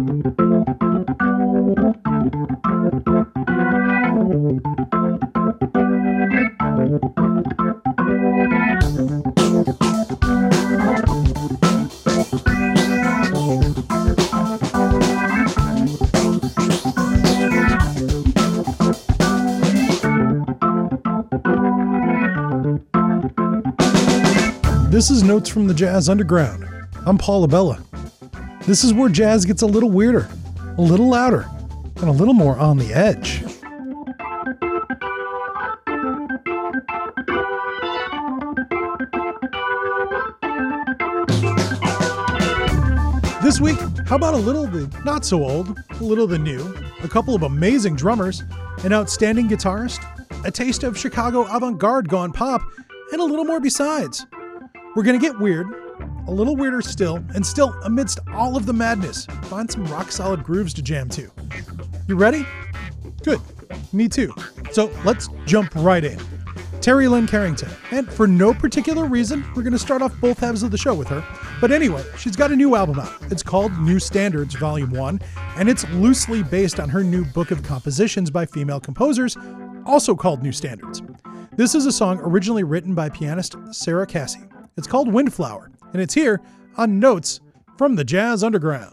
This is Notes from the Jazz Underground. I'm Paul Abella. This is where jazz gets a little weirder, a little louder, and a little more on the edge. This week, how about a little of the not so old, a little of the new, a couple of amazing drummers, an outstanding guitarist, a taste of Chicago avant-garde gone pop, and a little more besides. We're going to get weird, a little weirder still, and still, amidst all of the madness, find some rock-solid grooves to jam to. You ready? Good. Me too. So let's jump right in. Terry Lynn Carrington. And for no particular reason, we're going to start off both halves of the show with her. But anyway, she's got a new album out. It's called New Standards Volume 1, and it's loosely based on her new book of compositions by female composers, also called New Standards. This is a song originally written by pianist Sarah Cassie. It's called Windflower, and it's here on Notes from the Jazz Underground.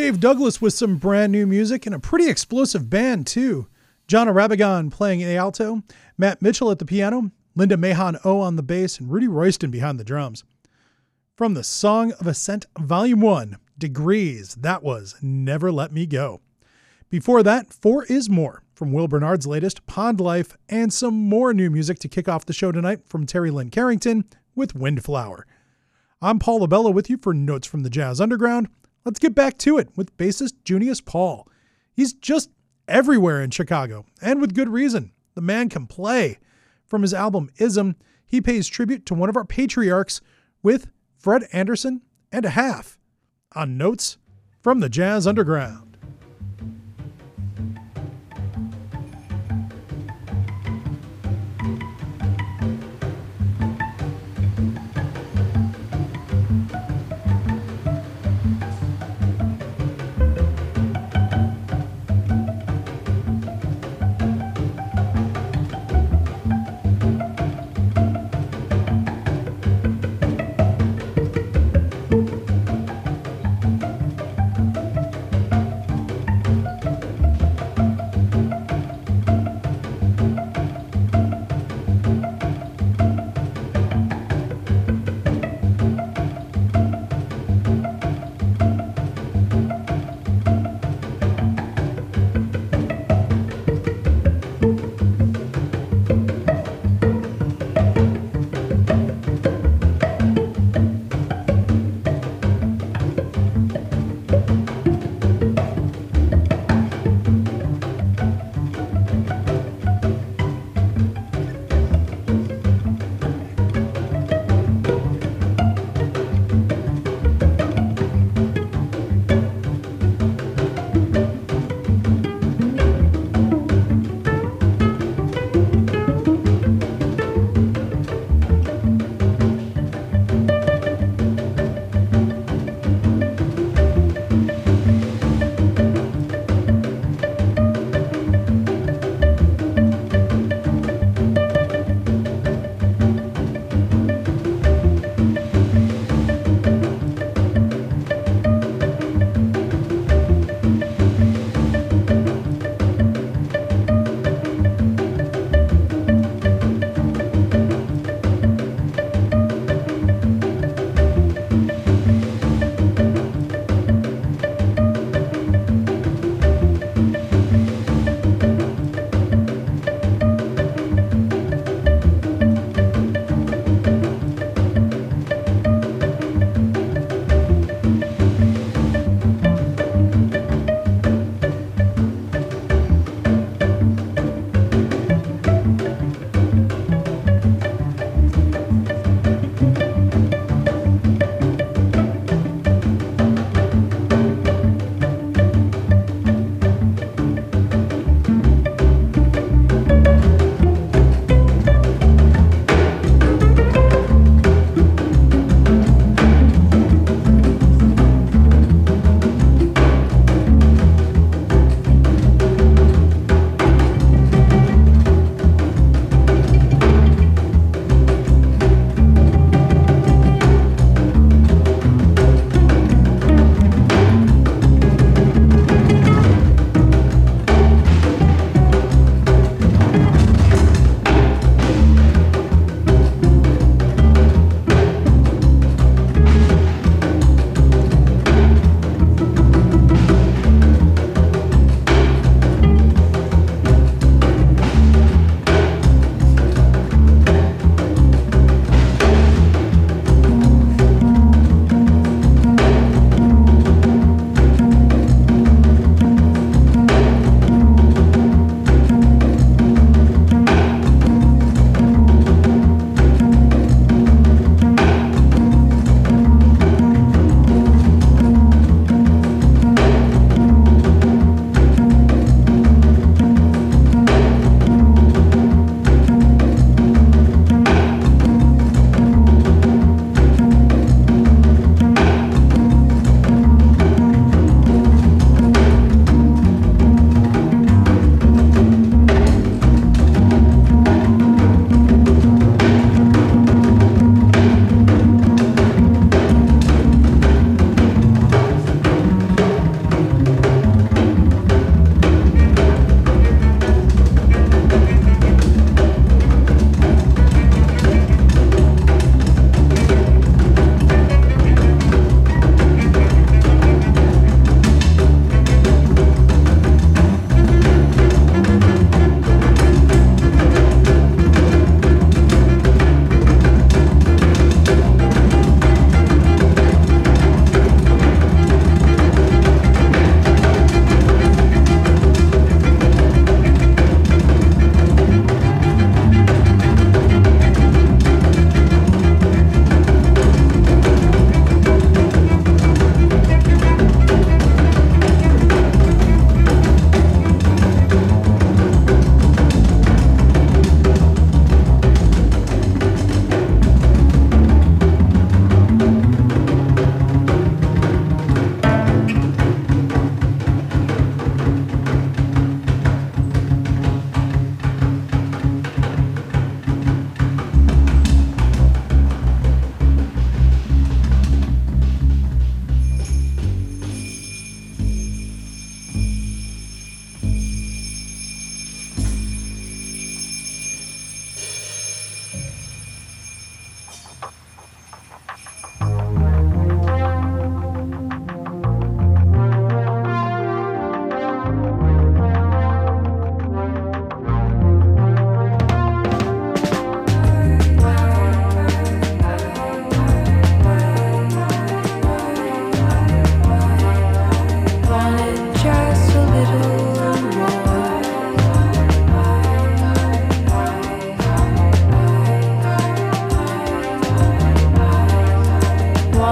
Dave Douglas with some brand new music and a pretty explosive band, too. John Arabagon playing the alto, Matt Mitchell at the piano, Linda Mahon O on the bass, and Rudy Royston behind the drums. From the Song of Ascent Volume 1, Degrees, that was Never Let Me Go. Before that, 4 is More from Will Bernard's latest, Pond Life, and some more new music to kick off the show tonight from Terry Lynn Carrington with Windflower. I'm Paul Labella with you for Notes from the Jazz Underground. Let's get back to it with bassist Junius Paul. He's just everywhere in Chicago, and with good reason. The man can play. From his album Ism, he pays tribute to one of our patriarchs with Fred Anderson and a half on Notes from the Jazz Underground.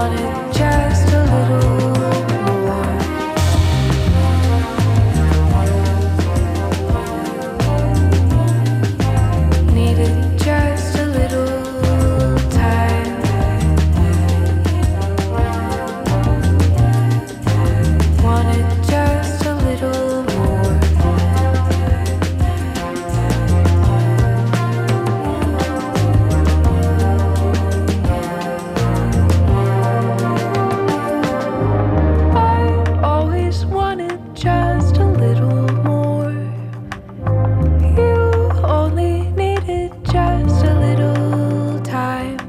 Wanted just a little more. Needed just a little time. Wanted just a little more. I always wanted just a little more. You only needed just a little time.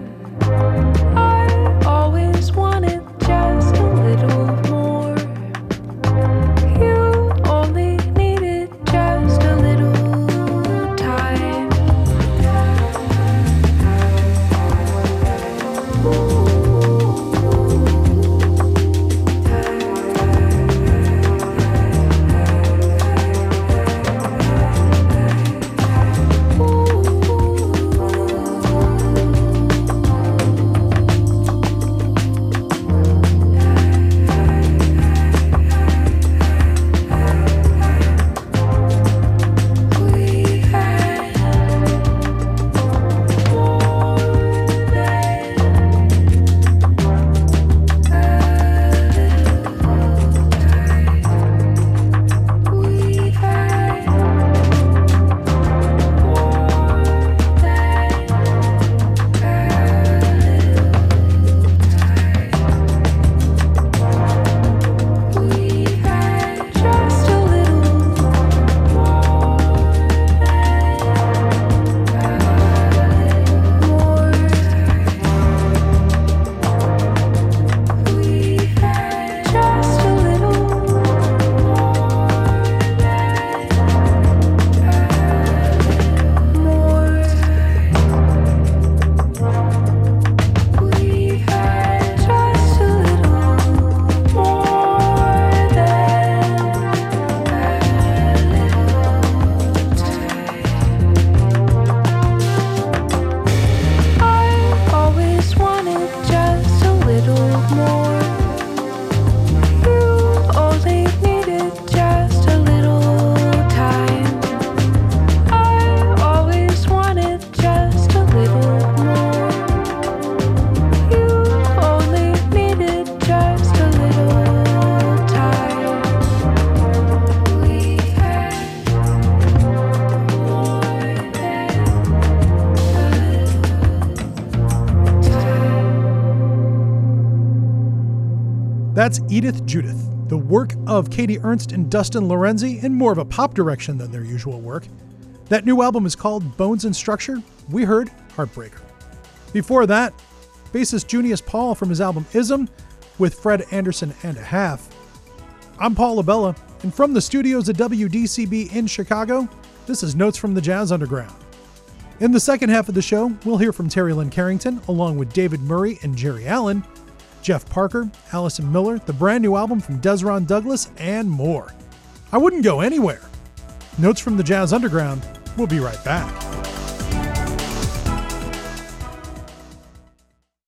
I always wanted just a little more. You only needed just a little time. We had more We've had We've had just a little more. We've had just a little more. We've had just a little more I always wanted just a little more. You only needed just a little time. I always wanted just a little more. You only needed just a little time. We've had more That's Edith Judith, the work of Katie Ernst and Dustin Lorenzi in more of a pop direction than their usual work. That new album is called Bones and Structure. We heard Heartbreaker. Before that, bassist Junius Paul from his album Ism with Fred Anderson and a Half. I'm Paul Labella, and from the studios at WDCB in Chicago, this is Notes from the Jazz Underground. In the second half of the show, we'll hear from Terry Lynn Carrington along with David Murray and Jerry Allen, Jeff Parker, Allison Miller, the brand new album from Desron Douglas, and more. I wouldn't go anywhere. Notes from the Jazz Underground. We'll be right back.